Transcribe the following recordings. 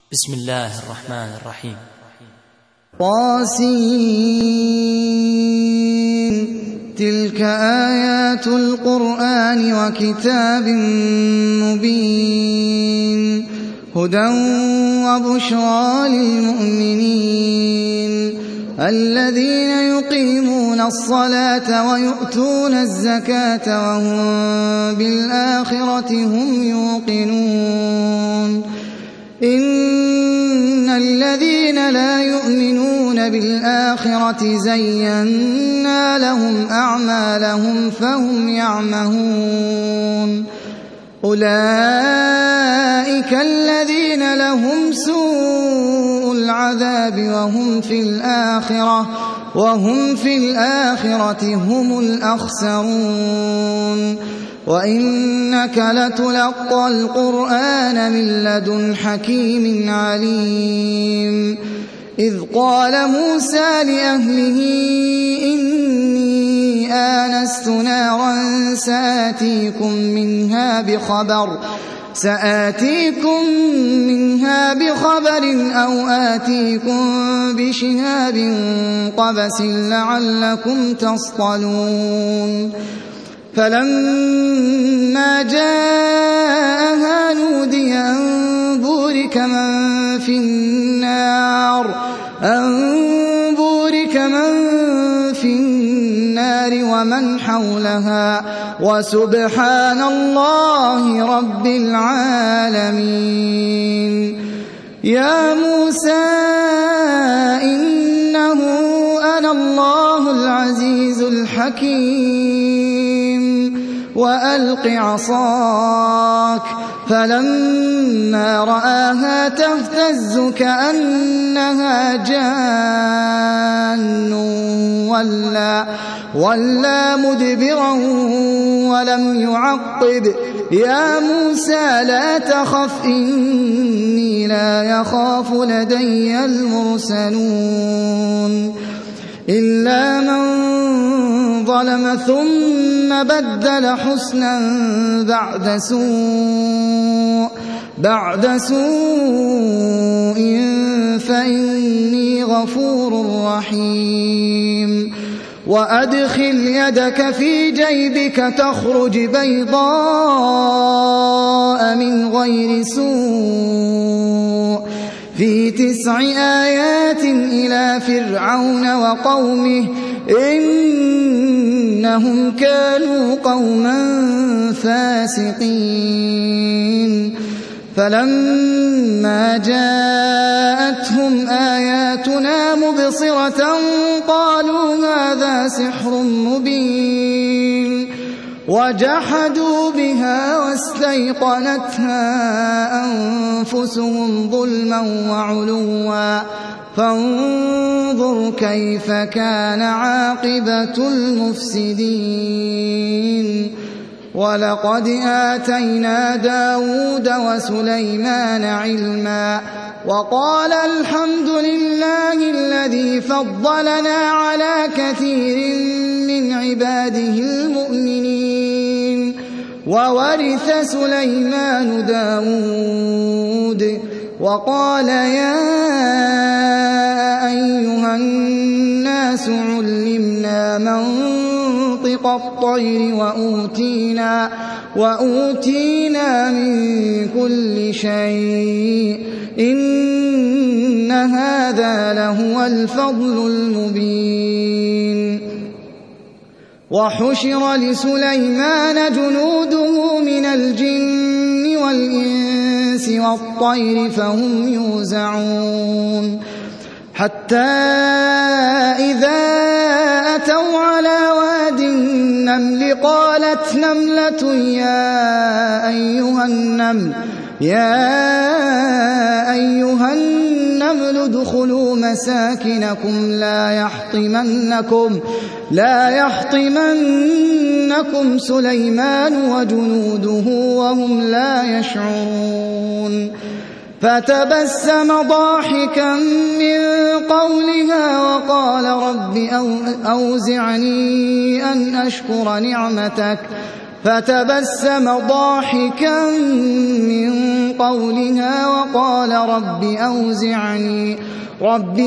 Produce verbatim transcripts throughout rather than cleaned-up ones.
بسم الله الرحمن الرحيم. طاسين تلك آيات القرآن وكتاب مبين هدى وبشرى للمؤمنين الذين يقيمون الصلاة ويؤتون الزكاة وهم بالآخرة هم يوقنون إن الذين لا يؤمنون بالآخرة زينا لهم أعمالهم فهم يعمهون أولئك الذين لهم سوء العذاب وهم في الآخرة وهم في الآخرة هم الأخسرون وإنك لتلقى القرآن من لدن حكيم عليم إذ قال موسى لأهله إني آنست نارا سآتيكم منها بخبر سآتيكم منها بخبر أو آتيكم بشهاب قبس لعلكم تصطلون فلما جاءها نودي أن بورك من في النار أن بورك من في النار ومن حولها وسبحان الله رب العالمين يا موسى إنه أنا الله العزيز الحكيم وألق عصاك فلما رآها تهتز كأنها جان ولا, ولا مدبرا ولم يعقب يا موسى لا تخف إني لا يخاف لدي المرسلون إلا من ظلم ثم بدل حسنا بعد سوء بعد سوء فإني غفور رحيم وأدخل يدك في جيبك تخرج بيضاء من غير سوء في تسع آيات إلى فرعون وقومه إنهم كانوا قوما فاسقين فلما جاءتهم آياتنا مبصرة قالوا هذا سحر مبين وجحدوا بها واستيقنتها أنفسهم ظلما وعلوا فانظر كيف كان عاقبة المفسدين ولقد آتينا داود وسليمان علما وقال الحمد لله الذي فضلنا على كثير من عباده المؤمنين وورث سليمان داود وقال يا أيها الناس علمنا منطق الطير وأوتينا, وأوتينا من كل شيء إن هذا لهو الفضل المبين وحشر لسليمان جنوده من الجن والإنس والطير فهم يوزعون حتى إذا أتوا على واد النمل قالت نملة يا أيها النمل يا أيها النمل ادخلوا مساكنكم لا يحطمنكم لا يحطمنكم سليمان وجنوده وهم لا يشعرون فتبسم ضاحكا من قولها وقال رب أوزعني أن أشكر نعمتك فتبسم ضاحكا من قولها وقال رب أوزعني رب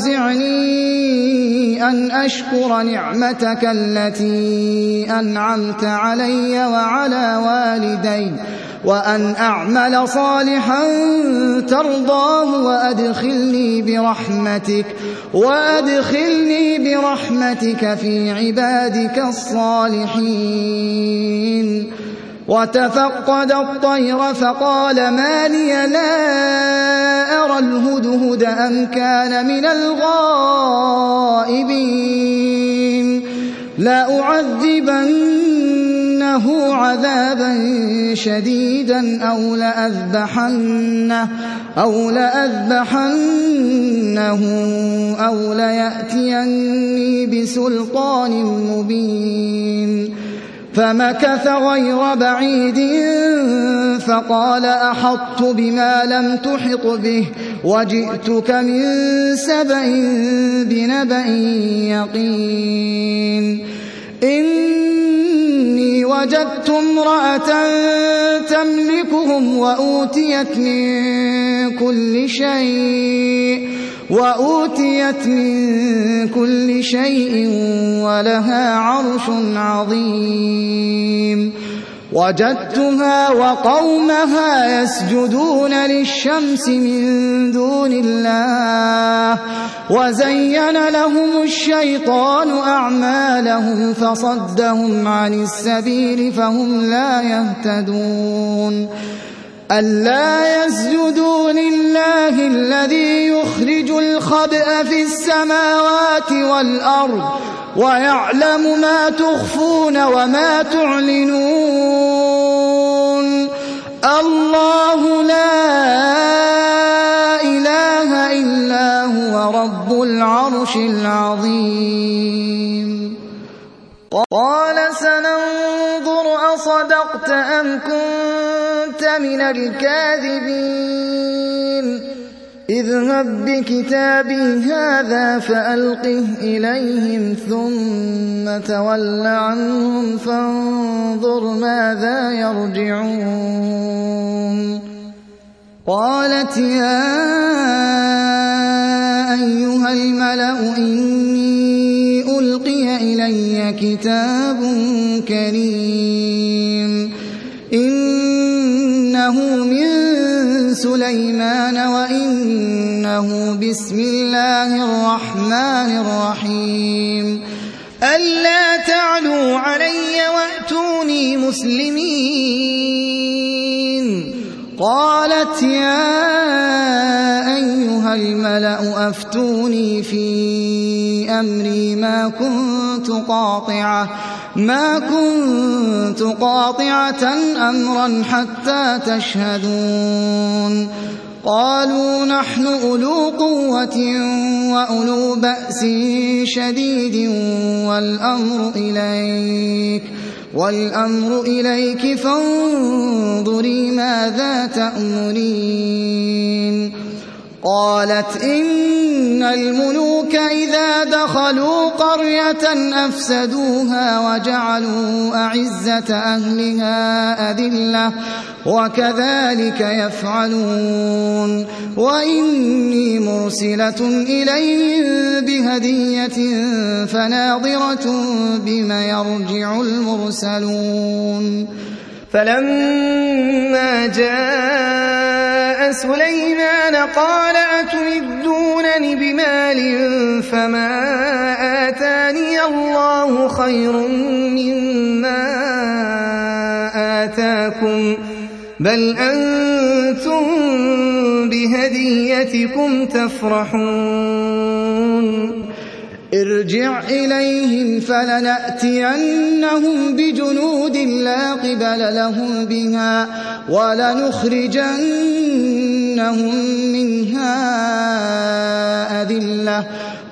أوزعني أن أشكر نعمتك التي أنعمت علي وعلى والدي وأن أعمل صالحا ترضاه وأدخلني برحمتك وأدخلني برحمتك في عبادك الصالحين. وتفقد الطير فقال ما لي لا أرى الهدهد أم كان من الغائبين لأعذبنه عذابا شديدا أو لأذبحنه أو لأذبحنه أو ليأتيني بسلطان مبين. فمكث غير بعيد فقال أحطت بما لم تحط به وجئتك من سبأ بنبأ يقين. إني وجدت امرأة تملكهم وأوتيت من كل شيء وأوتيت من كل شيء ولها عرش عظيم. وجدتها وقومها يسجدون للشمس من دون الله وزين لهم الشيطان أعمالهم فصدهم عن السبيل فهم لا يهتدون. ألا يسجدوا لله الذي يخرج الخبأ في السماوات والأرض ويعلم ما تخفون وما تعلنون. الله لا إله إلا هو رب العرش العظيم. قال سننظر أصدقت أم كنت من الكاذبين. اذهب بكتابي هذا فألقه إليهم ثم تول عنهم فانظر ماذا يرجعون. قالت يا أيها الملأ إني ألقي إلي كتاب كريم إنه من سليمان وإنه بسم الله الرحمن الرحيم. ألا تعلوا علي وأتوني مسلمين. قالت يا أيها الملأ أفتوني في أمري ما كنت قاطعة ما كنت قاطعة أمرا حتى تشهدون. قالوا نحن أولو قوة وأولو بأس شديد والأمر إليك والأمر إليك فانظري ماذا تأمرين. قالت إن الملوك إذا دخلوا قرية أفسدوها وجعلوا أعزة أهلها أذلة وكذلك يفعلون. وإني مرسلة إليهم بهدية فناظرة بما يرجع المرسلون. فلما جاء سليمان قال أتمدونني بمال فما آتاني الله خير مما آتاكم بل أنتم بهديتكم تفرحون. ارجع إليهم فلنأتينهم بجنود لا قبل لهم بها ولنخرجنهم منها أذلة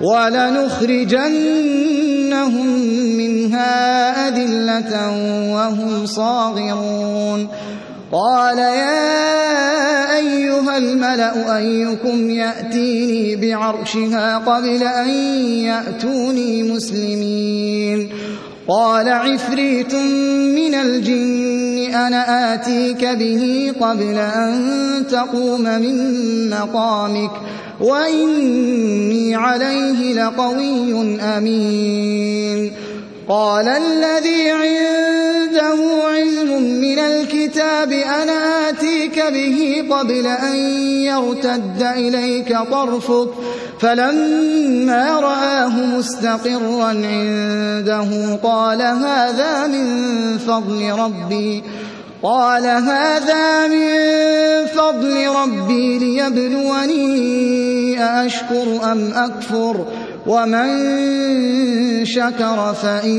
ولنخرجنهم منها أذلة وهم صاغرون. قال يا أيها الملأ أيكم يأتيني بعرشها قبل أن يأتوني مسلمين. قال عفريت من الجن أنا آتيك به قبل أن تقوم من مقامك وإني عليه لقوي أمين. قال الذي عنده علم من الكتاب أنا آتيك به قبل أن يرتد إليك طرفك فلما رآه مستقرا عنده قال هذا من فضل ربي قال هذا من فضل ربي ليبلوني أأشكر أم أكفر ومن شكر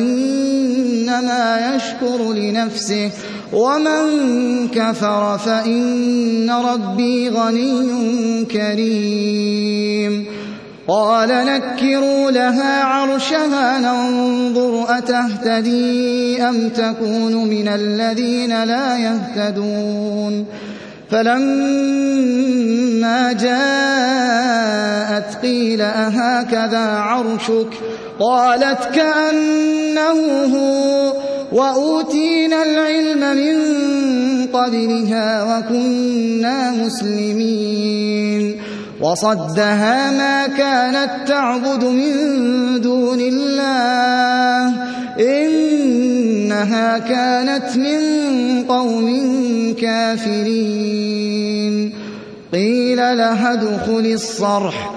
فإنما يشكر لنفسه ومن كفر فإن ربي غني كريم. قال نكروا لها عرشها ننظر أتهتدي أم تكون من الذين لا يهتدون. فلما جاءت قيل أهكذا عرشك قالت كأنه هو وأوتينا العلم من قبلها وكنا مسلمين. وصدها ما كانت تعبد من دون الله إنها كانت من قوم كافرين. قيل لها ادخل الصرح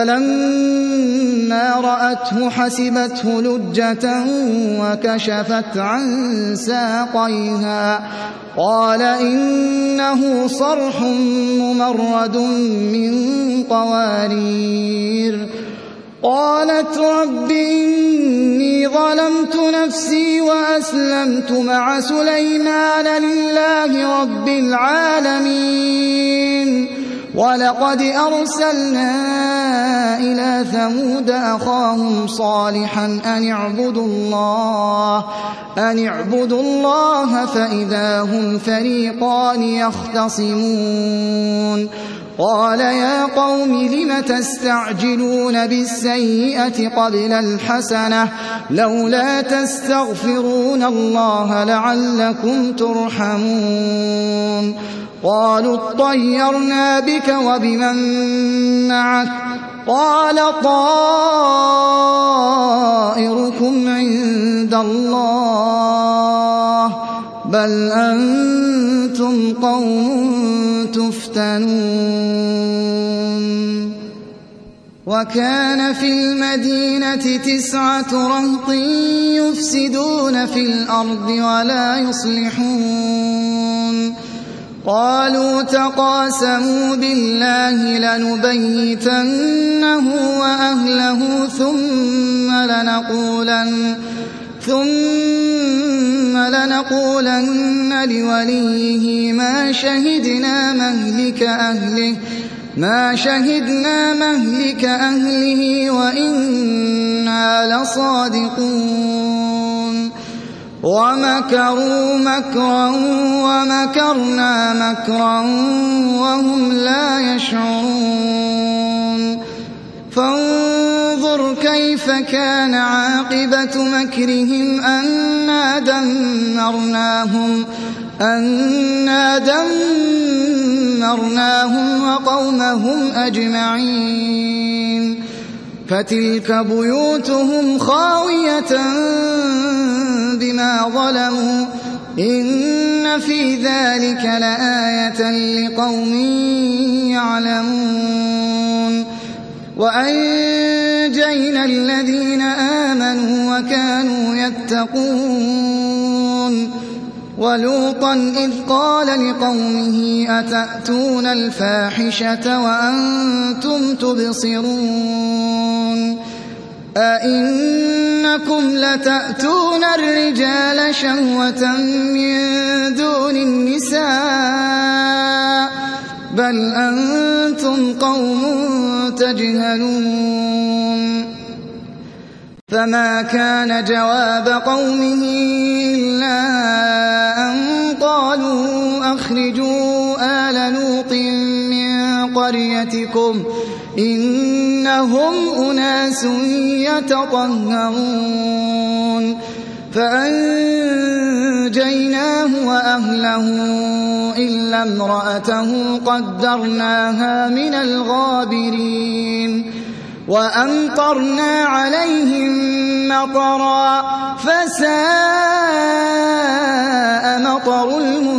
فلما رأته حسبته لجة وكشفت عن ساقيها قال إنه صرح ممرد من قوارير. قالت رب إني ظلمت نفسي وأسلمت مع سليمان لله رب العالمين. ولقد أرسلنا إلى ثمود أخاهم صالحا أن اعبدوا الله أن اعبدوا الله فإذا هم فريقان يختصمون. قال يا قوم لم تستعجلون بالسيئة قبل الحسنة لولا تستغفرون الله لعلكم ترحمون. قالوا اطيرنا بك وبمن معك قال طائركم عند الله بل أنتم قوم تفتنون. وكان في المدينة تسعة رهط يفسدون في الأرض ولا يصلحون. قالوا تقاسموا بالله لنبيتنه وأهله ثم لنقولن ثم لنقولن لوليه ما شهدنا مهلك أهله ما شهدنا مهلك أهله وإنا لصادقون. ومكروا مكرا ومكرنا مكرا وهم لا يشعرون. فانظر كيف كان عاقبة مكرهم أنا دمرناهم أنا دمرناهم وقومهم أجمعين. فتلك بيوتهم خاوية بما ظلموا إن في ذلك لآية لقوم يعلمون. وأنجينا الذين آمنوا وكانوا يتقون. ولوطا إذ قال لقومه أتأتون الفاحشة وأنتم تبصرون أئنكم لتأتون الرجال شهوة من دون النساء بل أنتم قوم تجهلون. فما كان جواب قومه إلا أن قالوا أخرجوا آل لوط من قريتكم إنهم أناس يتطهرون. فأنجيناه وأهله إلا امرأته قدرناها من الغابرين وأمطرنا عليهم مطرا فساء مطر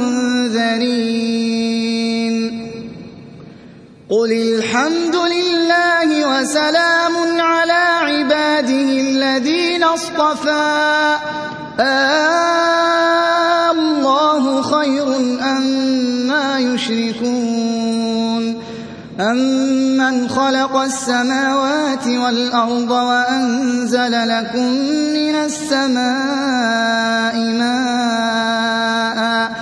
المنذرين قل الحمد لله وسلام على عباده الذين اصطفى آه الله خير أما يشركون أمن خلق السماوات والأرض وأنزل لكم من السماء ماء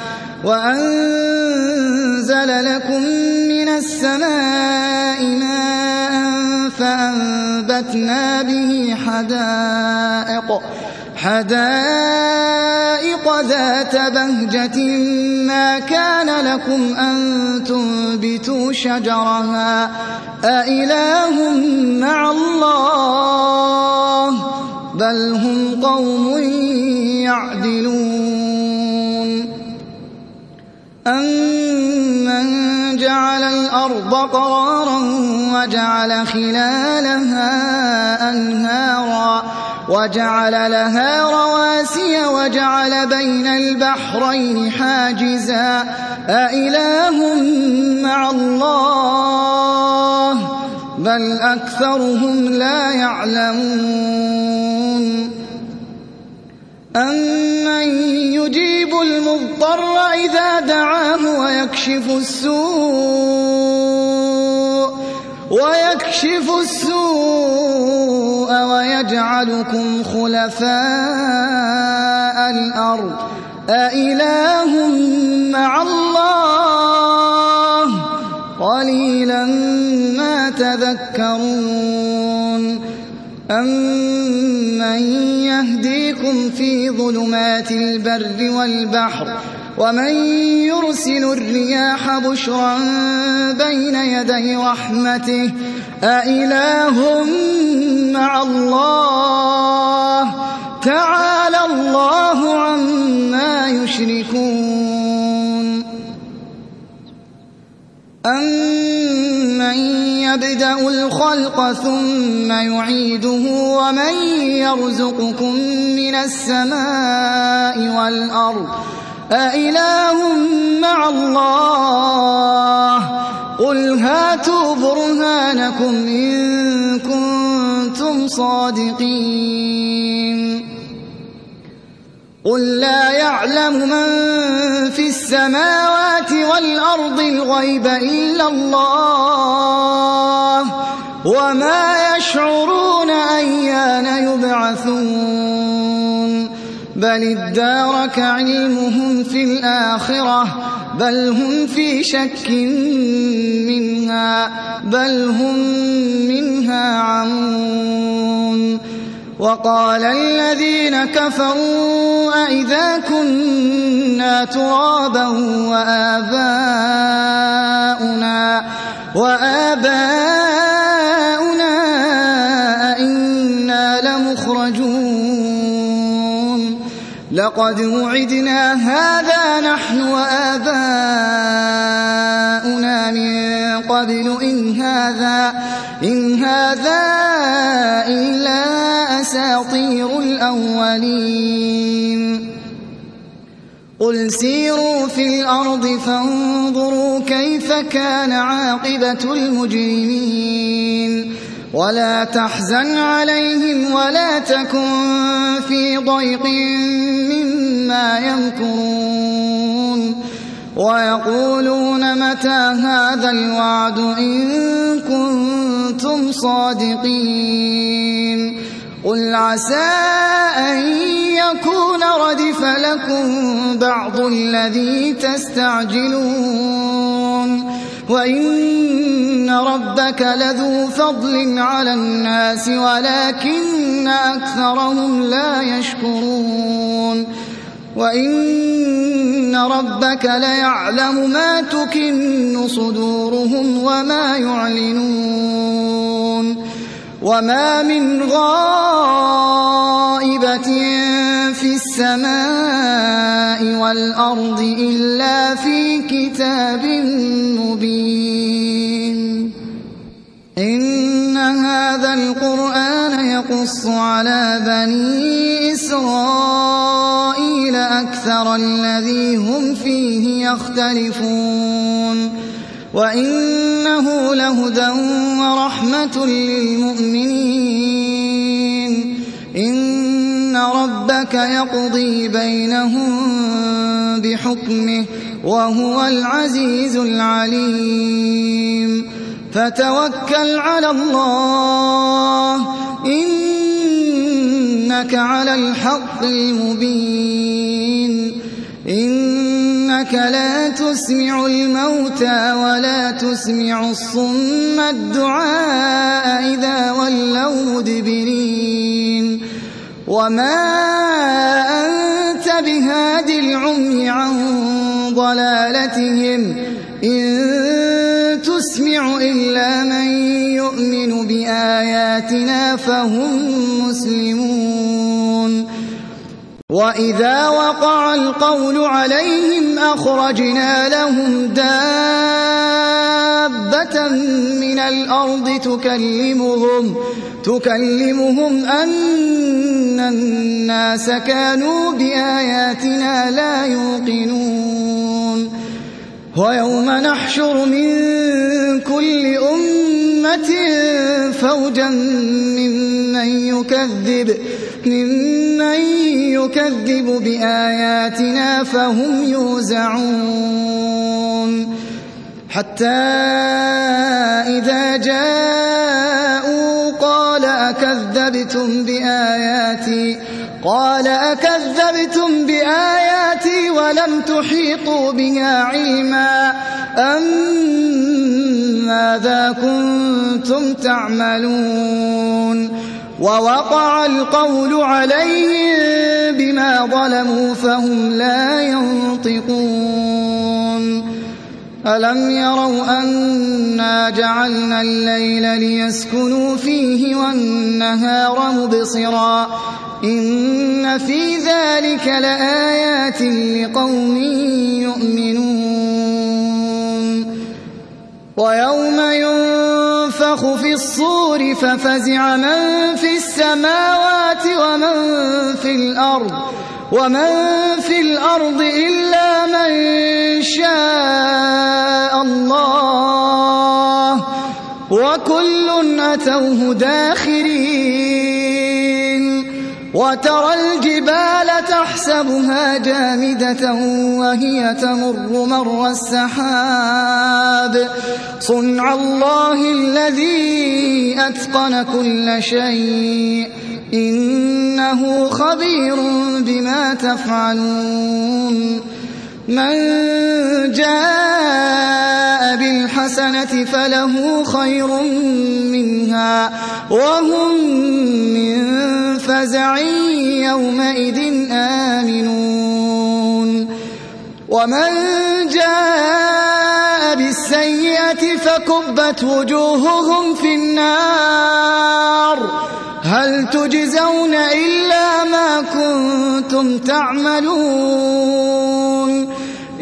وأنزل لكم من السماء ماء فأنبتنا به حدائق حدائق ذات بهجة ما كان لكم أن تنبتوا شجرها أإله مع الله بل هم قوم يعدلون أمن جعل الأرض قرارا وجعل خلالها أنهارا وجعل لها رواسي وجعل بين البحرين حاجزا أإله مع الله بل أكثرهم لا يعلمون أمن يجيب المضطر إذا دعاه ويكشف السوء ويكشف السوء ويجعلكم خلفاء الأرض أإله مع الله قليلا ما تذكرون أمن يهديكم في ظلمات البر والبحر ومن يرسل الرياح بشرا بين يدي رحمته أإله مع الله تعالى الله عما يشركون أمن يبدأ الخلق ثم يعيده ومن يرزقكم من السماء والأرض أإله مع الله قل هاتوا برهانكم إن كنتم صادقين قل لا يعلم من في السماوات والأرض الغيب إلا الله وما يشعرون أيان يبعثون بل ادارك علمهم في الآخرة بل هم في شك منها بل هم منها عمون وقال الذين كفروا أئذا كنا ترابا وآباؤنا وآباؤنا أئنا لمخرجون لقد وعدنا هذا نحن وآباؤنا من قبل إن هذا إن هذا إلا أساطير الأولين قل سيروا في الأرض فانظروا كيف كان عاقبة المجرمين ولا تحزن عليهم ولا تكن في ضيق مما يمكرون ويقولون متى هذا الوعد إن كنتم صادقين قل عسى أن يكون ردف لكم بعض الذي تستعجلون وإن ربك لذو فضل على الناس ولكن أكثرهم لا يشكرون وإن ربك ليعلم ما تكن صدورهم وما يعلنون وما من غائبة في السماء والأرض إلا في كتاب مبين إن هذا القرآن يقص على بني إسرائيل أكثر الذي هم فيه يختلفون وإنه لهدى ورحمة للمؤمنين إن ربك يقضي بينهم بحكمه وهو العزيز العليم فتوكل على الله إنك على الحق المبين إنك لا تسمع الموتى ولا تسمع الصم الدعاء إذا ولوا مدبرين وما أنت بهاد العمي عن ضلالتهم إن تسمع إلا من يؤمن بآياتنا فهم مسلمون وإذا وقع القول عليهم أخرجنا لهم دابة من الأرض تكلمهم تكلمهم أن الناس كانوا بآياتنا لا يوقنون ويوم نحشر من كل أمة فوجا ممن يكذب ممن يكذب بآياتنا فهم يوزعون حتى إذا جاءوا قال أكذبتم بآياتي قال أكذبتم بآياتي ولم تحيطوا بها علما أم ماذا كنتم تعملون ووقع القول عليهم بما ظلموا فهم لا ينطقون ألم يروا أنا جعلنا الليل ليسكنوا فيه والنهار مبصرا إن في ذلك لآيات لقوم يؤمنون ويوم ينفخ في الصور ففزع من في السماوات ومن في الأرض ومن في الأرض إلا من شاء الله وكل أتوه داخرين وترى الجبال تحسبها جامدة وهي تمر مر السحاب صنع الله الذي أتقن كل شيء إنه خبير بما تفعلون من جاء بالحسنة فله خير منها وهم من فزع يومئذ آمنون ومن جاء بالسيئة فكبت وجوههم في النار هل تجزون إلا ما كنتم تعملون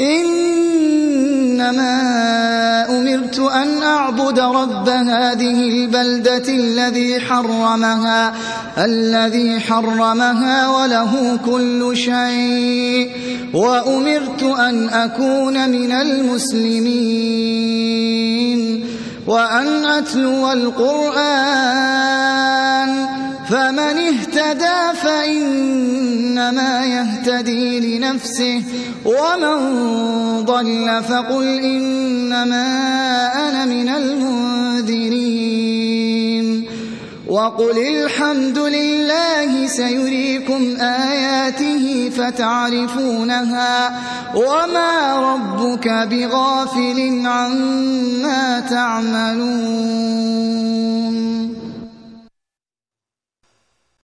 إنما أمرت أن أعبد رب هذه البلدة الذي حرمها الذي حرمها وله كل شيء وأمرت أن أكون من المسلمين وأن أتلو القرآن فمن اهتدى فإنما يهتدي لنفسه ومن ضل فقل إنما أنا من المنذرين وقل الحمد لله سيريكم آياته فتعرفونها وما ربك بغافل عما تعملون